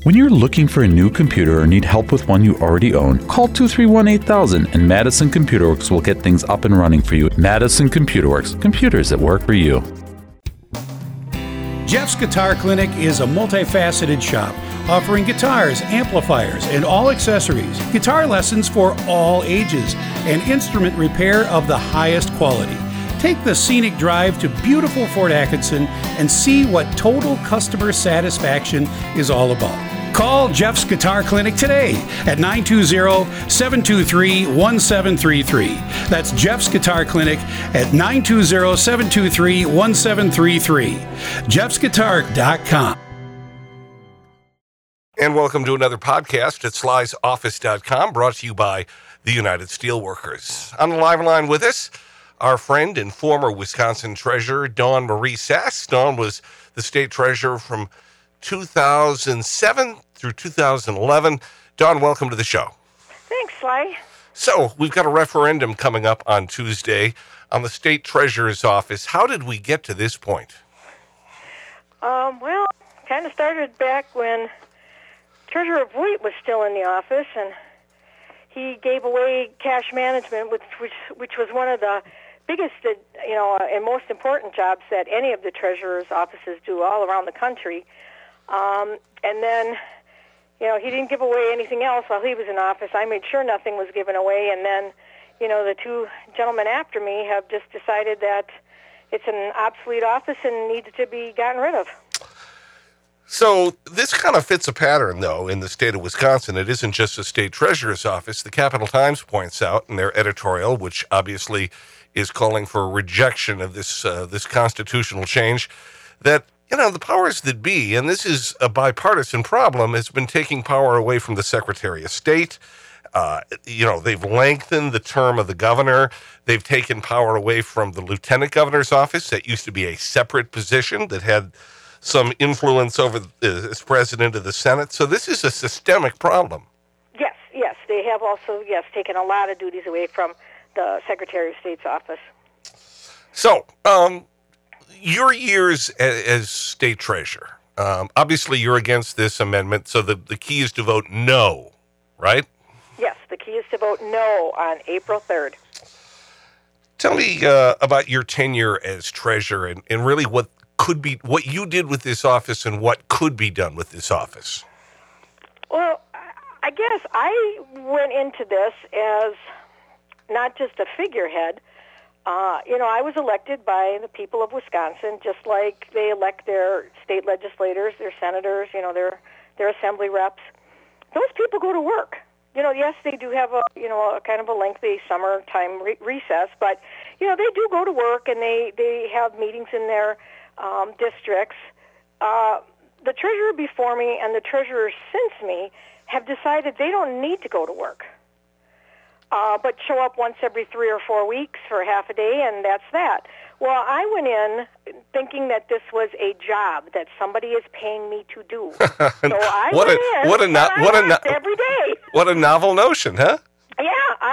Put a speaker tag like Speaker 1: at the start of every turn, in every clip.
Speaker 1: When you're looking for a new computer or need help with one you already own, call 231-8000 and Madison Computer Works will get things up and running for you. Madison Computer Works, computers that work for you.
Speaker 2: Jeff's Guitar Clinic is a multifaceted shop offering guitars, amplifiers, and all accessories, guitar lessons for all ages, and instrument repair of the highest quality. Take the scenic drive to beautiful Fort Atkinson and see what total customer satisfaction is all about. Call Jeff's Guitar Clinic today at 920-723-1733. That's Jeff's Guitar Clinic at 920-723-1733. Jeff'sGuitar.com.
Speaker 3: And welcome to another podcast at slysoffice.com, brought to you by the United Steelworkers. On the live line with us, our friend and former Wisconsin Treasurer, Dawn Marie Sass. Dawn was the state treasurer from 2007 through 2011. Dawn, welcome to the show.
Speaker 4: Thanks, Sly.
Speaker 3: So, we've got a referendum coming up on Tuesday on the state treasurer's office. How did we get to this point?
Speaker 4: Well, kind of started back when Treasurer Voigt was still in the office, and he gave away cash management, which was one of the biggest, and most important jobs that any of the treasurer's offices do all around the country. And then, he didn't give away anything else while he was in office. I made sure nothing was given away, and then, the two gentlemen after me have just decided that it's an obsolete office and needs to be gotten rid of.
Speaker 3: So this kind of fits a pattern, though, in the state of Wisconsin. It isn't just a state treasurer's office. The Capital Times points out in their editorial, which obviously is calling for a rejection of this constitutional change, that, the powers that be, and this is a bipartisan problem, has been taking power away from the Secretary of State. They've lengthened the term of the governor. They've taken power away from the lieutenant governor's office. That used to be a separate position that had some influence over as president of the Senate. So this is a systemic problem. Yes.
Speaker 4: They have also, taken a lot of duties away from the Secretary of State's office.
Speaker 3: So, your years as state treasurer, obviously you're against this amendment, so the key is to vote no, right?
Speaker 4: Yes, the key is to vote no on April 3rd.
Speaker 3: Tell me about your tenure as treasurer and really what you did with this office and what could be done with this office.
Speaker 4: Well, I guess I went into this as not just a figurehead. I was elected by the people of Wisconsin, just like they elect their state legislators, their senators, their assembly reps. Those people go to work. Yes, they do have a kind of a lengthy summertime recess, but, they do go to work and they have meetings in their districts. The treasurer before me and the treasurer since me have decided they don't need to go to work, but show up once every 3 or 4 weeks for half a day, and that's that. Well, I went in thinking that this was a job that somebody is paying me to do. So I went in every day.
Speaker 3: What a novel notion, huh?
Speaker 4: Yeah,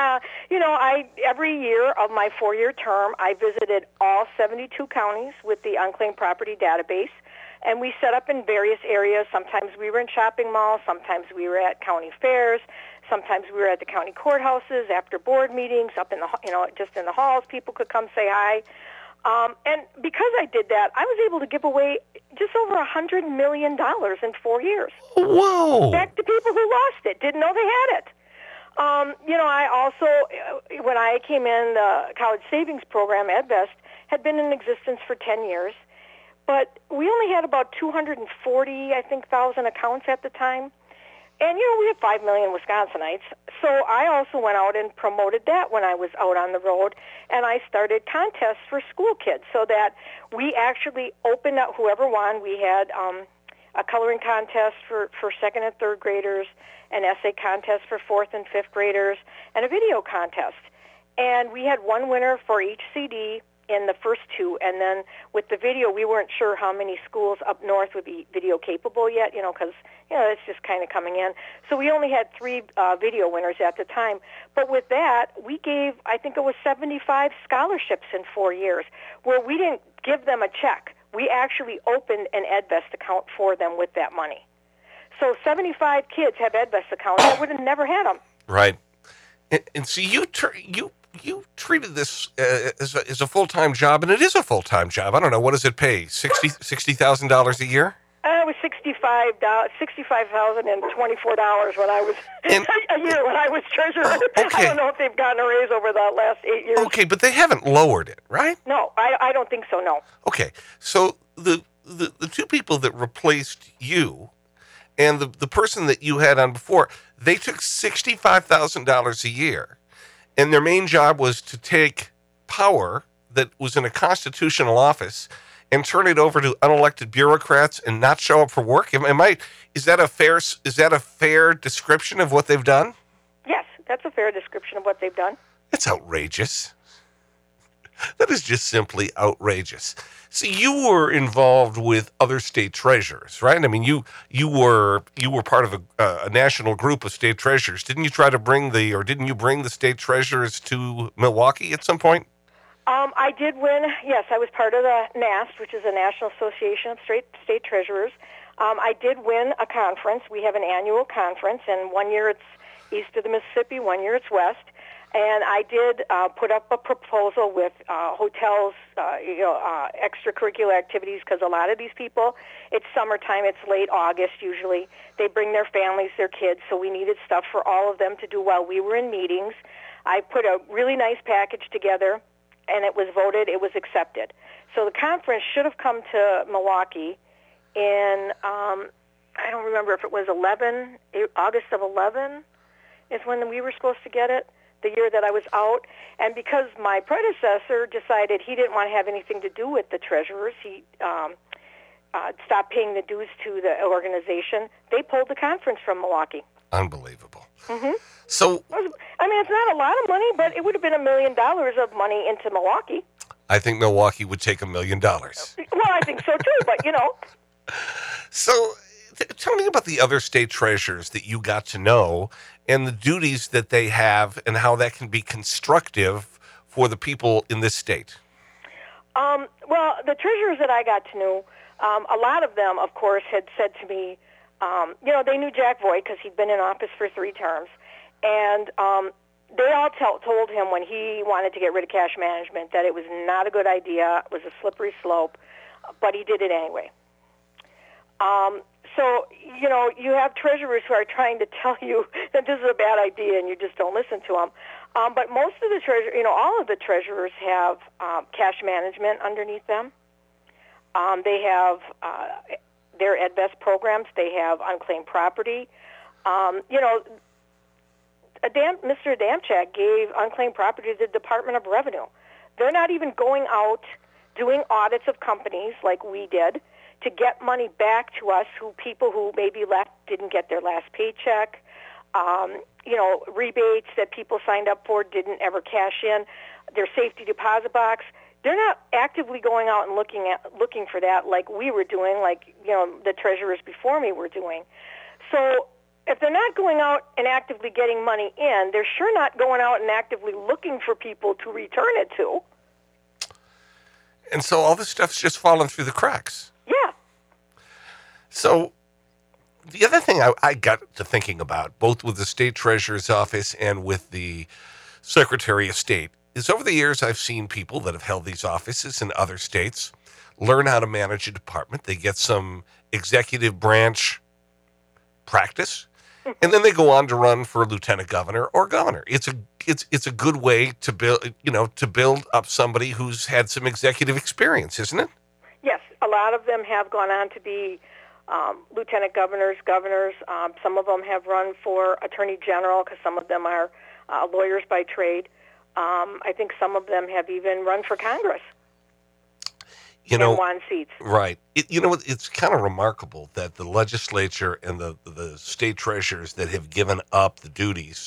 Speaker 4: every year of my 4-year term, I visited all 72 counties with the unclaimed property database, and we set up in various areas. Sometimes we were in shopping malls, sometimes we were at county fairs, sometimes we were at the county courthouses after board meetings, up in the just in the halls. People could come say hi, and because I did that, I was able to give away just over $100 million in 4 years.
Speaker 3: Whoa!
Speaker 4: Back to people who lost it, didn't know they had it. I also, when I came in, the college savings program, EdVest, had been in existence for 10 years, but we only had about 240,000 accounts at the time. And, we have 5 million Wisconsinites. So I also went out and promoted that when I was out on the road, and I started contests for school kids so that we actually opened up whoever won. We had a coloring contest for second and third graders, an essay contest for fourth and fifth graders, and a video contest. And we had one winner for each CD in the first two. And then with the video, we weren't sure how many schools up north would be video capable yet, because, it's just kind of coming in. So we only had 3 video winners at the time. But with that, we gave, I think it was 75 scholarships in 4 years, where we didn't give them a check. We actually opened an EdVest account for them with that money. So 75 kids have EdVest accounts that would have never had them.
Speaker 3: Right. And see, you treated this as a full-time job, and it is a full-time job. I don't know, what does it pay? $60,000 a year?
Speaker 4: It was $65,024 when I was a year when I was treasurer.
Speaker 3: Okay.
Speaker 4: I don't know if they've gotten a raise over the last 8 years.
Speaker 3: Okay, but they haven't lowered it, right?
Speaker 4: No, I don't think so. No.
Speaker 3: Okay, so the two people that replaced you and the person that you had on before, they took $65,000 a year, and their main job was to take power that was in a constitutional office and turn it over to unelected bureaucrats and not show up for work. Is that a fair description of what they've done?
Speaker 4: Yes, that's a fair description of what they've done.
Speaker 3: It's outrageous. That is just simply outrageous. See, you were involved with other state treasurers, right? I mean, you were part of a national group of state treasurers. Didn't you bring the state treasurers to Milwaukee at some point?
Speaker 4: I did win. Yes, I was part of the NAST, which is the National Association of State Treasurers. I did win a conference. We have an annual conference, and 1 year it's east of the Mississippi, 1 year it's west. And I did put up a proposal with hotels, extracurricular activities, because a lot of these people, it's summertime, it's late August usually. They bring their families, their kids, so we needed stuff for all of them to do while we were in meetings. I put a really nice package together, and it was voted, it was accepted. So the conference should have come to Milwaukee in, I don't remember if it was August of 11 is when we were supposed to get it. The year that I was out, and because my predecessor decided he didn't want to have anything to do with the treasurers, he stopped paying the dues to the organization. They pulled the conference from Milwaukee.
Speaker 3: Unbelievable.
Speaker 4: Mm-hmm.
Speaker 3: So,
Speaker 4: I mean, it's not a lot of money, but it would have been $1 million of money into Milwaukee.
Speaker 3: I think Milwaukee would take $1 million.
Speaker 4: Well, I think so too, but
Speaker 3: So, tell me about the other state treasurers that you got to know and the duties that they have and how that can be constructive for the people in this state.
Speaker 4: Well, the treasurers that I got to know, a lot of them, of course, had said to me, they knew Jack Voigt because he'd been in office for 3 terms. And they all told him when he wanted to get rid of cash management that it was not a good idea, it was a slippery slope, but he did it anyway. So, you have treasurers who are trying to tell you that this is a bad idea and you just don't listen to them. But most of the all of the treasurers have cash management underneath them. They have their EdVest programs. They have unclaimed property. Mr. Adamczyk gave unclaimed property to the Department of Revenue. They're not even going out doing audits of companies like we did to get money back to us, people who maybe left didn't get their last paycheck, rebates that people signed up for didn't ever cash in, their safety deposit box. They're not actively going out and looking for that like we were doing, like the treasurers before me were doing. So if they're not going out and actively getting money in, they're sure not going out and actively looking for people to return it to.
Speaker 3: And so all this stuff's just falling through the cracks.
Speaker 4: Yeah.
Speaker 3: So the other thing I got to thinking about, both with the state treasurer's office and with the Secretary of State, is over the years I've seen people that have held these offices in other states learn how to manage a department. They get some executive branch practice, and then they go on to run for lieutenant governor or governor. It's a good way to build up somebody who's had some executive experience, isn't it?
Speaker 4: Yes, a lot of them have gone on to be lieutenant governors. Some of them have run for attorney general because some of them are lawyers by trade. I think some of them have even run for Congress. And won seats.
Speaker 3: Right. It's kind of remarkable that the legislature and the state treasurers that have given up the duties,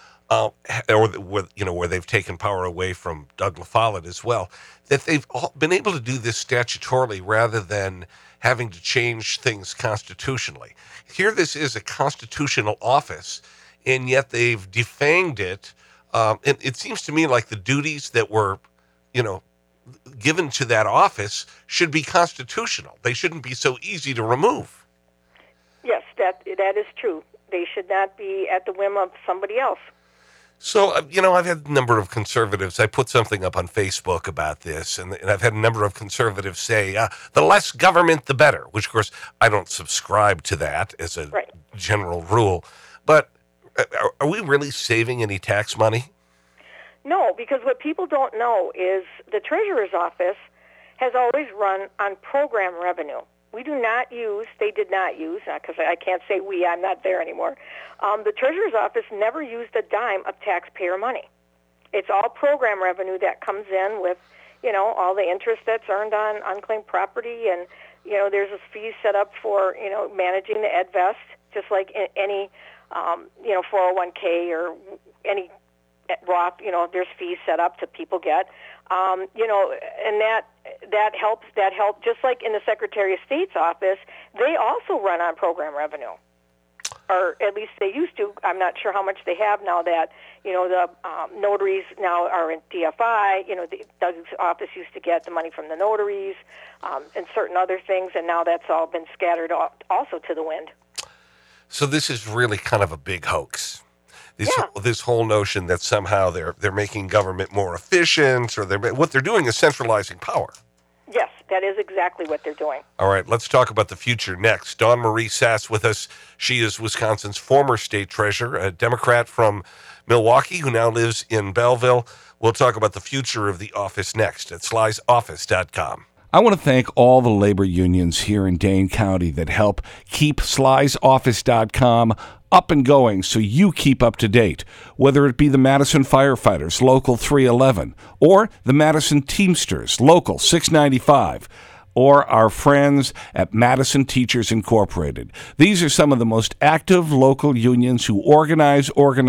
Speaker 3: where they've taken power away from Doug LaFollette as well, that they've all been able to do this statutorily rather than having to change things constitutionally. Here this is a constitutional office, and yet they've defanged it. And it seems to me like the duties that were, given to that office should be constitutional. They shouldn't be so easy to remove.
Speaker 4: Yes, that is true. They should not be at the whim of somebody else.
Speaker 3: So, I've had a number of conservatives. I put something up on Facebook about this, and I've had a number of conservatives say, the less government, the better, which, of course, I don't subscribe to that as a general rule. But are we really saving any tax money?
Speaker 4: No, because what people don't know is the Treasurer's Office has always run on program revenue. They did not use, because I can't say we, I'm not there anymore. The Treasurer's Office never used a dime of taxpayer money. It's all program revenue that comes in with, all the interest that's earned on unclaimed property, and, there's a fee set up for, managing the EdVest, just like any, 401k or any Roth, there's fees set up to people get, and that helps. That helps. Just like in the Secretary of State's office, they also run on program revenue, or at least they used to. I'm not sure how much they have now that the notaries now are in DFI. Doug's office used to get the money from the notaries and certain other things, and now that's all been scattered also to the wind.
Speaker 3: So this is really kind of a big hoax. This whole notion that somehow they're making government more efficient, or what they're doing is centralizing power.
Speaker 4: Yes, that is exactly what they're doing.
Speaker 3: All right, let's talk about the future next. Dawn Marie Sass with us. She is Wisconsin's former state treasurer, a Democrat from Milwaukee who now lives in Belleville. We'll talk about the future of the office next at slysoffice.com.
Speaker 5: I want to thank all the labor unions here in Dane County that help keep slysoffice.com up and going so you keep up to date, whether it be the Madison Firefighters, Local 311, or the Madison Teamsters, Local 695, or our friends at Madison Teachers Incorporated. These are some of the most active local unions who organize,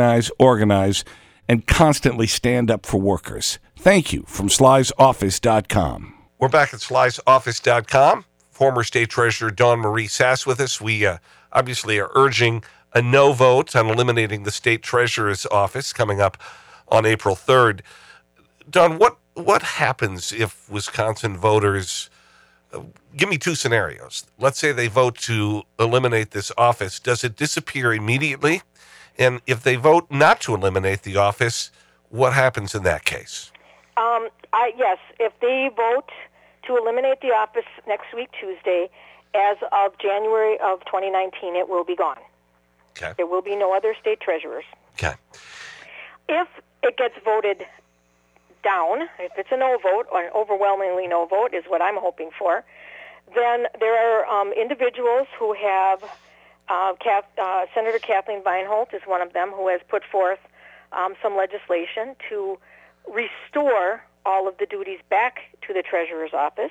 Speaker 5: and constantly stand up for workers. Thank you from slysoffice.com.
Speaker 3: We're back at slysoffice.com. Former State Treasurer Dawn Marie Sass with us. We obviously are urging a no vote on eliminating the State Treasurer's Office coming up on April 3rd. Dawn, what happens if Wisconsin voters, give me two scenarios. Let's say they vote to eliminate this office. Does it disappear immediately? And if they vote not to eliminate the office, what happens in that case?
Speaker 4: Yes, if they vote to eliminate the office next week, Tuesday, as of January of 2019, it will be gone.
Speaker 3: Okay.
Speaker 4: There will be no other state treasurers.
Speaker 3: Okay.
Speaker 4: If it gets voted down, if it's a no vote, or an overwhelmingly no vote is what I'm hoping for, then there are individuals who have, Senator Kathleen Weinhold is one of them, who has put forth some legislation to restore all of the duties back to the Treasurer's Office.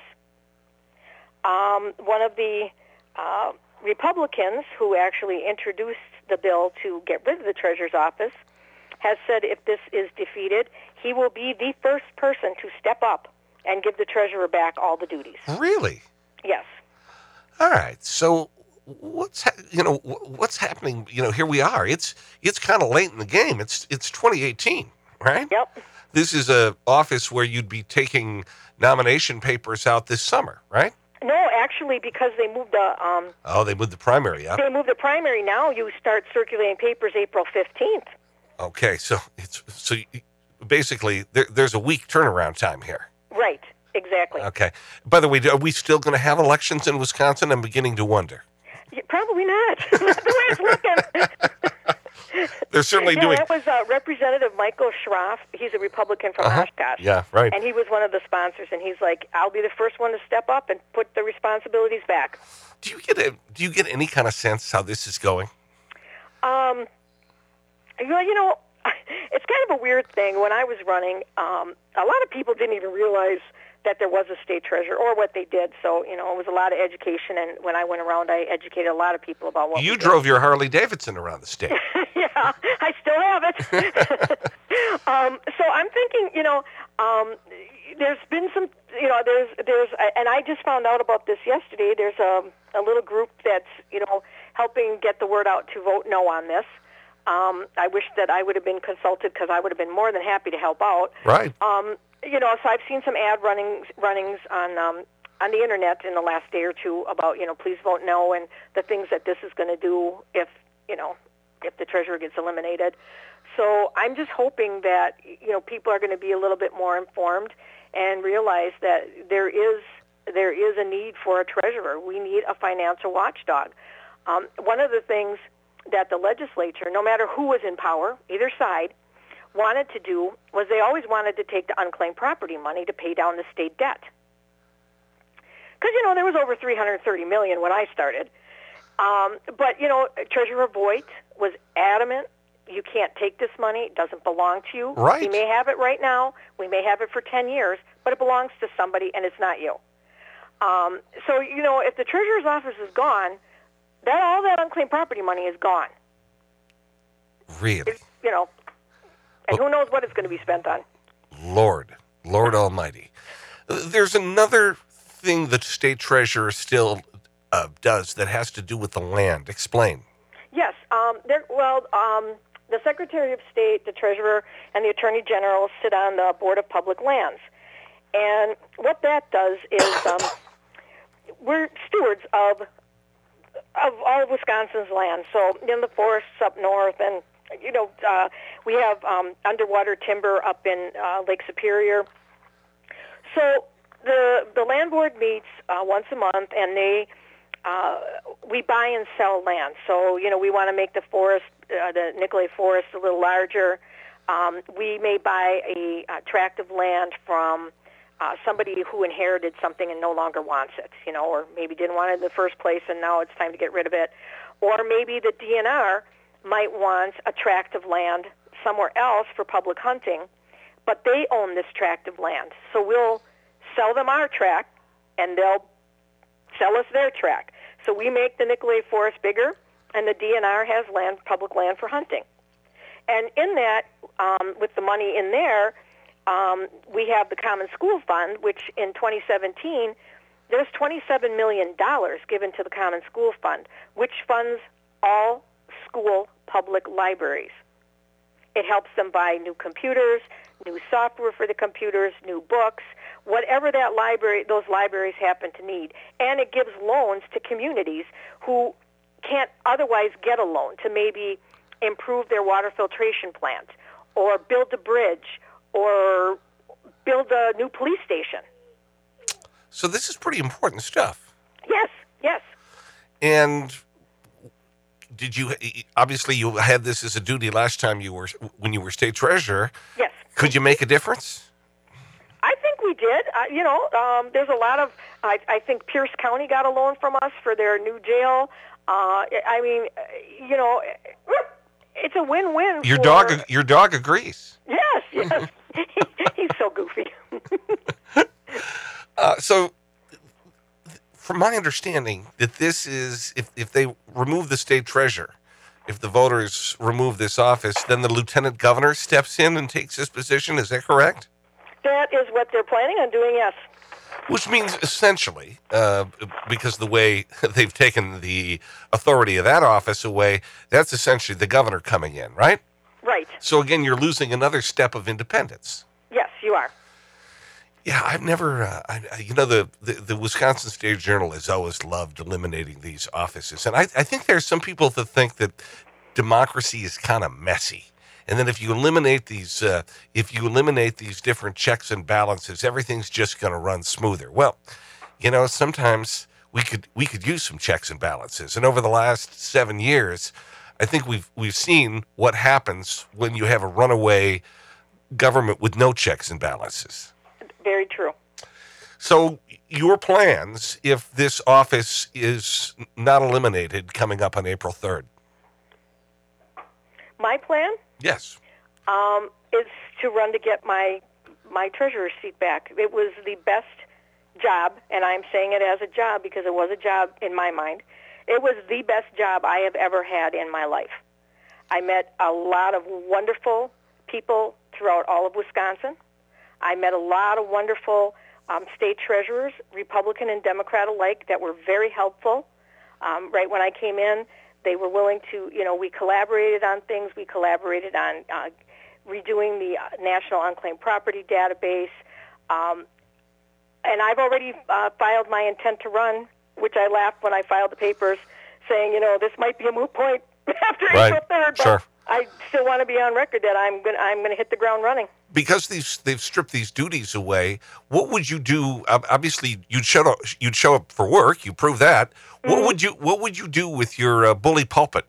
Speaker 4: One of the Republicans who actually introduced the bill to get rid of the Treasurer's Office has said if this is defeated, he will be the first person to step up and give the Treasurer back all the duties.
Speaker 3: Really?
Speaker 4: Yes.
Speaker 3: All right. So what's happening? Here we are. It's kind of late in the game. It's 2018, right?
Speaker 4: Yep.
Speaker 3: This is a office where you'd be taking nomination papers out this summer, right?
Speaker 4: No, actually, because they moved the...
Speaker 3: they moved the primary up.
Speaker 4: They moved the primary. Now you start circulating papers April 15th.
Speaker 3: Okay, so basically there's a week turnaround time here.
Speaker 4: Right, exactly.
Speaker 3: Okay. By the way, are we still going to have elections in Wisconsin? I'm beginning to wonder.
Speaker 4: Yeah, probably not. Not the way it's looking.
Speaker 3: They're certainly doing...
Speaker 4: That was Representative Michael Schroff. He's a Republican from Oshkosh.
Speaker 3: Yeah, right.
Speaker 4: And he was one of the sponsors, and he's like, I'll be the first one to step up and put the responsibilities back.
Speaker 3: Do you get any kind of sense how this is going?
Speaker 4: It's kind of a weird thing. When I was running, a lot of people didn't even realize that there was a state treasurer or what they did. So, it was a lot of education. And when I went around, I educated a lot of people about what
Speaker 3: you drove your Harley Davidson around the state.
Speaker 4: Yeah, I still have it. So I'm thinking, there's been some, there's, and I just found out about this yesterday. There's a little group that's, helping get the word out to vote no on this. I wish that I would have been consulted because I would have been more than happy to help out.
Speaker 3: Right.
Speaker 4: So I've seen some ad runnings on on the internet in the last day or two about, please vote no, and the things that this is going to do if the treasurer gets eliminated. So I'm just hoping that, people are going to be a little bit more informed and realize that there is a need for a treasurer. We need a financial watchdog. One of the things that the legislature, no matter who was in power, either side, wanted to do was they always wanted to take the unclaimed property money to pay down the state debt. Because, there was over $330 million when I started. But, Treasurer Voigt was adamant, you can't take this money, it doesn't belong to you.
Speaker 3: Right.
Speaker 4: We may have it right now, we may have it for 10 years, but it belongs to somebody and it's not you. So, if the treasurer's office is gone, all that unclaimed property money is gone.
Speaker 3: Really?
Speaker 4: And who knows what it's going to be spent on.
Speaker 3: Lord Almighty. There's another thing that state treasurer still does that has to do with the land. Explain.
Speaker 4: Yes. The Secretary of State, the Treasurer, and the Attorney General sit on the Board of Public Lands. And what that does is we're stewards of all of Wisconsin's land. So in the forests up north, and we have underwater timber up in Lake Superior. So the land board meets once a month, and we buy and sell land. So we want to make the forest, the Nicolet Forest, a little larger. We may buy a tract of land from somebody who inherited something and no longer wants it, or maybe didn't want it in the first place and now it's time to get rid of it. Or maybe the DNR might want a tract of land somewhere else for public hunting, but they own this tract of land. So we'll sell them our tract and they'll sell us their tract. So we make the Nicolet Forest bigger and the DNR has public land for hunting. And in that, with the money in there, we have the Common School Fund, which in 2017, there's $27 million given to the Common School Fund, which funds all school public libraries. It helps them buy new computers, new software for the computers, new books, whatever those libraries happen to need. And it gives loans to communities who can't otherwise get a loan to maybe improve their water filtration plant or build a bridge or build a new police station.
Speaker 3: So this is pretty important stuff.
Speaker 4: Yes.
Speaker 3: And obviously you had this as a duty last time when you were state treasurer.
Speaker 4: Yes.
Speaker 3: Could you make a difference?
Speaker 4: I think we did. There's a lot of, I think Pierce County got a loan from us for their new jail. It's a win-win. Your
Speaker 3: dog agrees.
Speaker 4: Yes. He's so goofy.
Speaker 3: So, from my understanding, that this is, if they remove the state treasurer, if the voters remove this office, then the lieutenant governor steps in and takes his position. Is that correct?
Speaker 4: That is what they're planning on doing, yes.
Speaker 3: Which means essentially, because the way they've taken the authority of that office away, that's essentially the governor coming in, right?
Speaker 4: Right.
Speaker 3: So again, you're losing another step of independence.
Speaker 4: Yes, you are.
Speaker 3: Yeah, I've never, the Wisconsin State Journal has always loved eliminating these offices. And I think there's some people that think that democracy is kind of messy. And then if you eliminate these different checks and balances, everything's just going to run smoother. Well, sometimes we could use some checks and balances. And over the last 7 years, I think we've seen what happens when you have a runaway government with no checks and balances.
Speaker 4: Very true.
Speaker 3: So your plans, if this office is not eliminated coming up on April 3rd?
Speaker 4: My plan?
Speaker 3: Yes.
Speaker 4: Is to run to get my treasurer's seat back. It was the best job, and I'm saying it as a job because it was a job in my mind. It was the best job I have ever had in my life. I met a lot of wonderful people throughout all of Wisconsin. I met a lot of wonderful state treasurers, Republican and Democrat alike, that were very helpful. Right when I came in, they were willing to, we collaborated on things. We collaborated on redoing the National Unclaimed Property Database. And I've already filed my intent to run, which I laughed when I filed the papers, saying, this might be a moot point after April 3rd, but
Speaker 3: sure.
Speaker 4: I still want to be on record that I'm going to hit the ground running.
Speaker 3: Because they've stripped these duties away, what would you do? Obviously, you'd show up for work. You prove that.
Speaker 4: Mm-hmm.
Speaker 3: What would you do with your bully pulpit?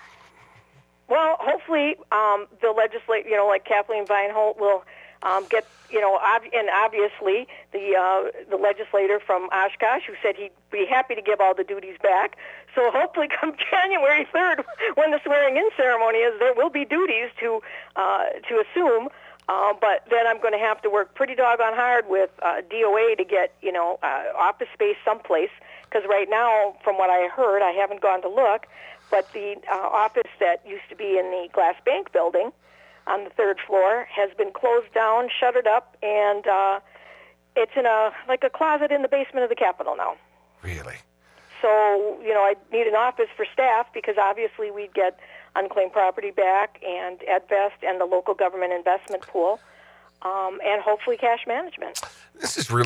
Speaker 4: Well, hopefully, the legislature, like Kathleen Vineholt, will get, and obviously the legislator from Oshkosh who said he'd be happy to give all the duties back. So hopefully, come January 3rd, when the swearing-in ceremony is, there will be duties to assume. But then I'm going to have to work pretty doggone hard with DOA to get, office space someplace. Because right now, from what I heard, I haven't gone to look, but the office that used to be in the Glass Bank building on the 3rd floor has been closed down, shuttered up, and it's in a closet in the basement of the Capitol now.
Speaker 3: Really?
Speaker 4: So, I need an office for staff because obviously we'd get unclaimed property back and AdVest and the local government investment pool, and hopefully cash management. This is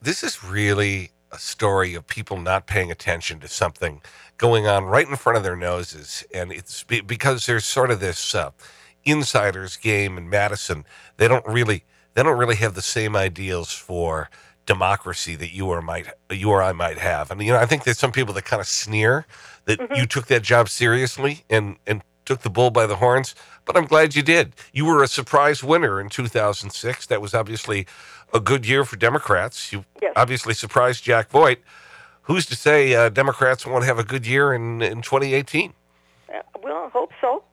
Speaker 3: really a story of people not paying attention to something going on right in front of their noses, and it's because there's sort of this insider's game in Madison. They don't really have the same ideals for democracy that you or I might have. And I think there's some people that kind of sneer that you took that job seriously and took the bull by the horns, but I'm glad you did. You were a surprise winner in 2006. That was obviously a good year for Democrats. You obviously surprised Jack Voigt. Who's to say Democrats won't have a good year in 2018?
Speaker 4: Well, I hope so.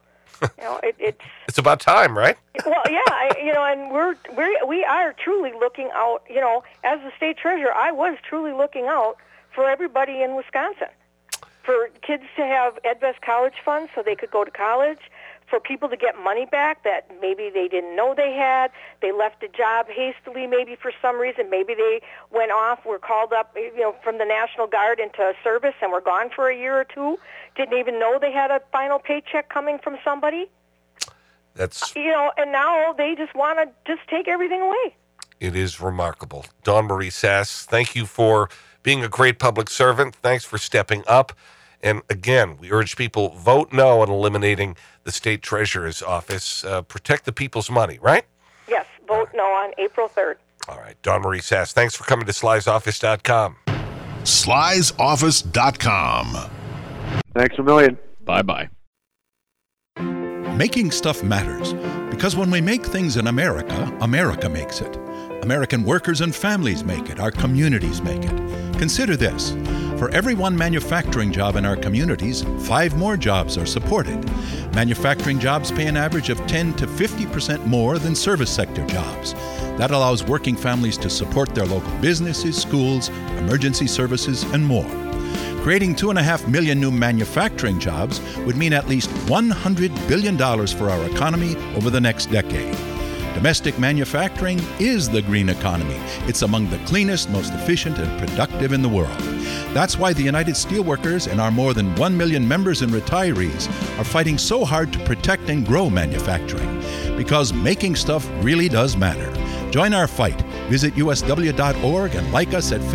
Speaker 3: It's about time, right?
Speaker 4: Well, yeah, and we are truly looking out. As the state treasurer, I was truly looking out for everybody in Wisconsin, for kids to have AdVest college funds so they could go to college, for people to get money back that maybe they didn't know they had. They left a job hastily, maybe for some reason. Maybe they went off, were called up, from the National Guard into service and were gone for a year or two. Didn't even know they had a final paycheck coming from somebody.
Speaker 3: That's
Speaker 4: and now they just want to just take everything away.
Speaker 3: It is remarkable. Dawn Marie Sass, thank you for being a great public servant. Thanks for stepping up. And again, we urge people, vote no on eliminating the state treasurer's office. Protect the people's money, right?
Speaker 4: Yes, vote no on April 3rd.
Speaker 3: All right. Dawn Marie Sass, thanks for coming to SlysOffice.com.
Speaker 6: SlysOffice.com.
Speaker 7: Thanks a million.
Speaker 6: Bye-bye.
Speaker 8: Making stuff matters, because when we make things in America, America makes it. American workers and families make it. Our communities make it. Consider this. For every one manufacturing job in our communities, 5 more jobs are supported. Manufacturing jobs pay an average of 10 to 50% more than service sector jobs. That allows working families to support their local businesses, schools, emergency services, and more. Creating 2.5 million new manufacturing jobs would mean at least $100 billion for our economy over the next decade. Domestic manufacturing is the green economy. It's among the cleanest, most efficient, and productive in the world. That's why the United Steelworkers and our more than 1 million members and retirees are fighting so hard to protect and grow manufacturing. Because making stuff really does matter. Join our fight. Visit usw.org and like us at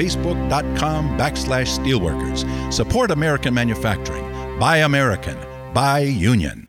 Speaker 8: facebook.com/steelworkers. Support American manufacturing. Buy American. Buy Union.